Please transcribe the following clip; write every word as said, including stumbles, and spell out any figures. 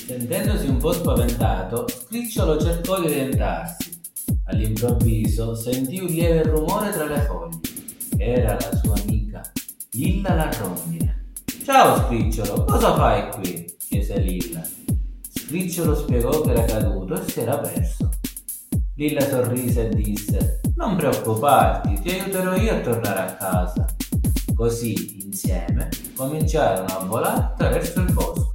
Sentendosi un po' spaventato, Scricciolo cercò di orientarsi. All'improvviso sentì un lieve rumore tra le foglie. Era la sua amica, Lilla la rondine. Ciao Scricciolo, cosa fai qui? Chiese Lilla. Scricciolo spiegò che era caduto e si era perso. Lilla sorrise e disse: Non preoccuparti, ti aiuterò io a tornare a casa. Così, insieme, cominciarono a volare attraverso il bosco.